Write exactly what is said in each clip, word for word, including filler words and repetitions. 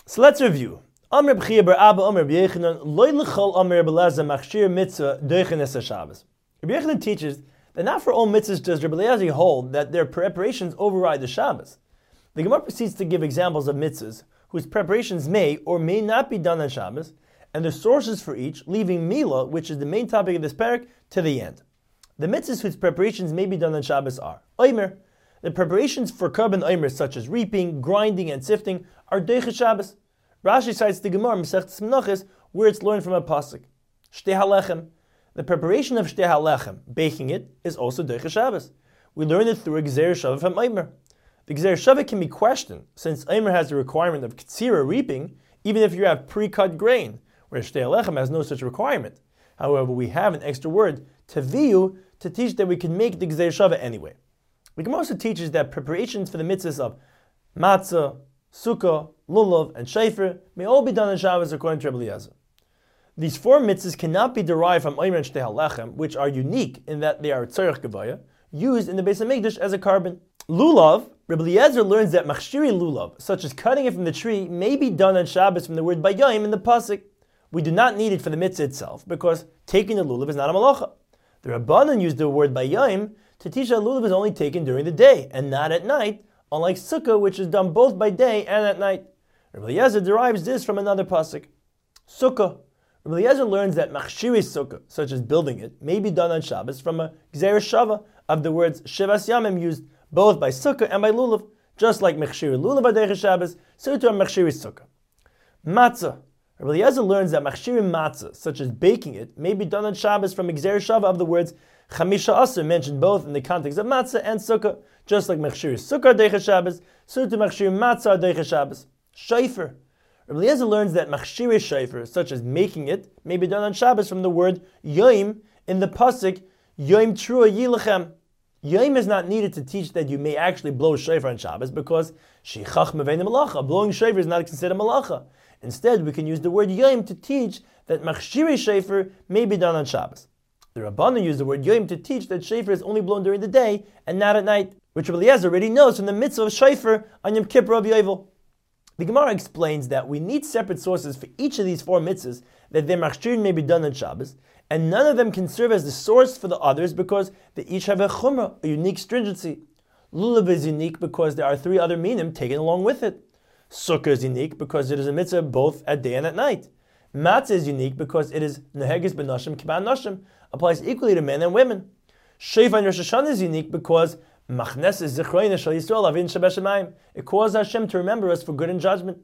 So let's review. Amr b'chia bar Abba Amr b'yechanan loy l'chol Amr b'leza machshir mitzvah doichen es ha-Shabbos. Rabbi Yechanan teaches that not for all mitzvahs does Rabbi Eliezer hold that their preparations override the Shabbos. The Gemara proceeds to give examples of mitzvahs whose preparations may or may not be done on Shabbos, and the sources for each, leaving Milah, which is the main topic of this parak, to the end. The mitzvahs whose preparations may be done on Shabbos are Omer. The preparations for Karban Omer, such as reaping, grinding, and sifting, are Deicha Shabbos. Rashi cites the Gemara Masechtas Menachos, where it's learned from a pasuk. Shtei halechem. The preparation of Shtei halechem, baking it, is also Deicha Shabbos. We learn it through a Gzeir Shava from Omer. The Gzeir Shava can be questioned, since Omer has the requirement of Ktsira reaping, even if you have pre-cut grain, whereas Shtei halechem has no such requirement. However, we have an extra word, Taviyu, to teach that we can make the Gzeir Shava anyway. The Gemara also teaches that preparations for the mitzvahs of matzah, sukkah, lulav, and shayfer may all be done on Shabbos according to Rabbi Eliezer. These four mitzvahs cannot be derived from Omer and Shtei halechem, which are unique in that they are tzarech gevaya, used in the Beis HaMikdash as a carbon. Lulav, Rabbi Eliezer learns that machshiri lulav, such as cutting it from the tree, may be done on Shabbos from the word bayayim in the pasuk. We do not need it for the mitzvah itself, because taking the lulav is not a malacha. The Rabbanan used the word bayayim to teach that lulav is only taken during the day and not at night, unlike sukkah, which is done both by day and at night. Rabbi Eliezer derives this from another pasuk. Sukkah. Rabbi Eliezer learns that machshiri sukkah, such as building it, may be done on Shabbos from a gzeir shava of the words shivas yamim used both by sukkah and by lulav, just like machshiri lulav adeicha Shabbos, so too machshiri sukkah. Matzah. Rabbi Eliezer learns that machshiri matzah, such as baking it, may be done on Shabbos from a gzeir shava of the words chamisha asr, mentioned both in the context of matzah and sukkah, just like machshiri sukkah adeicha Shabbos, so too machshiri matzah adeicha Shabbos. Shayfer. Rabbi Eliezer learns that machshiri shayfer, such as making it, may be done on Shabbos from the word yoim in the pasuk yoim trua yilachem. Yoim is not needed to teach that you may actually blow shayfer on Shabbos because shichach mevein malacha. Blowing shayfer is not considered malacha. Instead, we can use the word yoim to teach that machshiri shayfer may be done on Shabbos. The Rabbanan use the word yoim to teach that shayfer is only blown during the day and not at night, which Rabbi Eliezer already knows from the mitzvah of shayfer on Yom Kippur of Yovel. The Gemara explains that we need separate sources for each of these four mitzvahs that their machshirin may be done on Shabbos, and none of them can serve as the source for the others because they each have a chumrah, a unique stringency. Lulav is unique because there are three other minim taken along with it. Sukkah is unique because it is a mitzvah both at day and at night. Matzah is unique because it is neheges benashim kiban nashim, applies equally to men and women. Shofar and Rosh Hashanah is unique because Machnes is Zichroina Shal Yisrael Avin Shabesh Shemayim. It causes Hashem to remember us for good and judgment.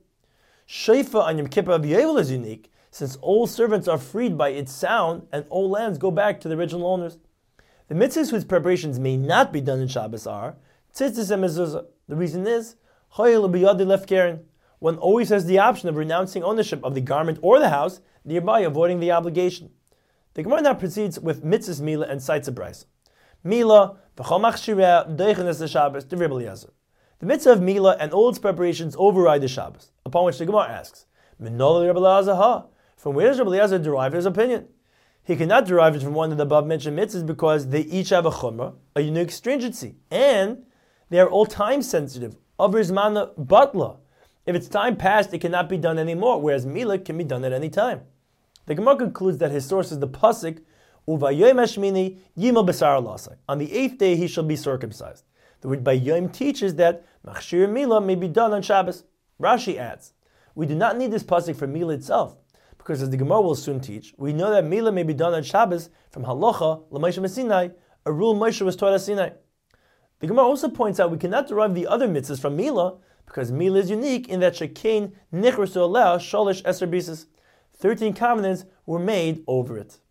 Shofar on Yom Kippur of Yovel is unique, since all servants are freed by its sound and all lands go back to the original owners. The mitzvahs whose preparations may not be done in Shabbos are tzitzis and mezuzah. The reason is Choyel b'yadi left keren. One always has the option of renouncing ownership of the garment or the house, thereby avoiding the obligation. The Gemara now proceeds with mitzvahs Milah and cites a brayso. Milah, v'chol machshireh, doichen es Shabbos, to Rabbi Eliezer. The mitzvah of Milah and all its preparations override the Shabbos, upon which the Gemara asks, Minol Rabbi Eliezer ha? From where does Rabbi Eliezer derive his opinion? He cannot derive it from one of the above-mentioned mitzvahs because they each have a chumrah, a unique stringency, and they are all time-sensitive, over zmana batla. If its time passed, it cannot be done anymore, whereas Milah can be done at any time. The Gemara concludes that his source is the pasuk, Uvayom Hashmini Yimel Besar Lasai. On the eighth day he shall be circumcised. The word Bayom teaches that Machshir Milah may be done on Shabbos. Rashi adds, we do not need this pasuk for Milah itself, because as the Gemara will soon teach, we know that Milah may be done on Shabbos from Halacha L'Moshe Sinai, a rule Moshe was taught at Sinai. The Gemara also points out we cannot derive the other mitzvahs from Milah, because Milah is unique in that Shekain Nichrasu Aleh Sholish Eser Bises. Thirteen covenants were made over it.